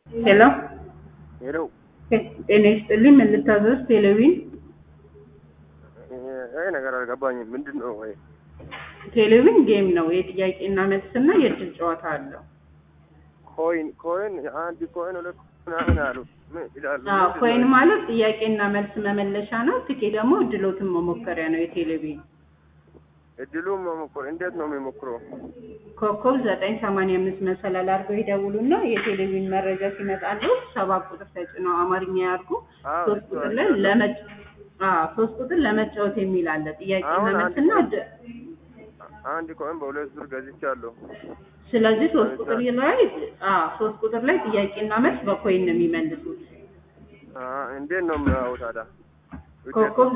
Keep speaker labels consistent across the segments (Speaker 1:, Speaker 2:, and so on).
Speaker 1: Hello?
Speaker 2: Hello.
Speaker 1: ጤና ይስጥልኝ ምን ልታዘዝ? ቴሌቪዥን
Speaker 2: ነገር አልገባኝም። ምንድነው ወይ?
Speaker 1: ቴሌቪዥን ጌም ነው። የጥያቄና መልስና የእድል ጨዋታ አለው።
Speaker 2: ኮይን አንድ ኮይን ሁለት ምናምን አሉ። ምን ይላሉ?
Speaker 1: ኮይን ማለት ጥያቄና መልስ መመለሻ ነው። ትኬት ደግሞ እድሎትን መሞከሪያ ነው። የቴሌቪዥን
Speaker 2: እድሉም መሞከር እንዴት ነው የሚሞክረው?
Speaker 1: ኮከብ 985 መሰላል አድርገው ይደውሉና የቴሌቪዥን መረጃ ሲመጣለው 7 ቁጥር ተጭነው አማርኛ ያርጉ። 3 ቁጥር ላይ ሶስት ቁጥር ለመጫወት የሚል አለ። ጥያቄና መልስና
Speaker 2: አንድ ኮይን በሁለት ብር ገዝቻለሁ።
Speaker 1: ስለዚህ 3 ቁጥር ላይ ጥያቄና መልስ በኮይን ነው የሚመልሱት።
Speaker 2: እንዴት ነው የሚያወጣው ታዲያ?
Speaker 1: ኮከብ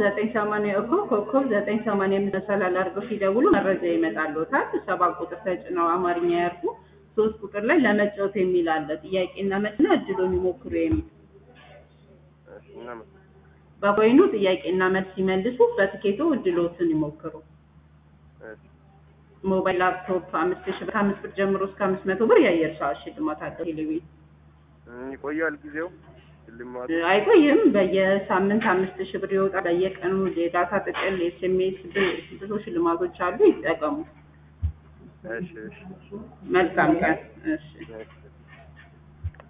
Speaker 1: 985 መሰላል አድርገው ሲደውሉ መረጃ ይመጣልዎታል። 7 ቁጥር ተጭነው አማርኛ ያርጉ። 3 ቁጥር ላይ ለመጫወት የሚል አለ። ጥያቄና መልስና እድሉን ይሞክሩ የሚል በኮይኑ ጥያቄና መልስ ሲመልሱ በትኬቱ እድሎትን ይሞክሩ። ሞባይል ላፕቶፕ 5,000 ብር ጀምሮ እስከ 500 ብር የአየር ሰዓት ሽልማት አለው። ቴሌቪዥን
Speaker 2: ይቆያል ጊዜው?
Speaker 1: አይቆይም። በየሳምንት 5,000 ብር ይወጣል። በየቀኑ የዳታ ጥቅል ኤስኤምኤስ ብዙ ሽልማቶች አሉ። ይጠቀሙ።
Speaker 2: እሺ።
Speaker 1: መልካም ቀን። እሺ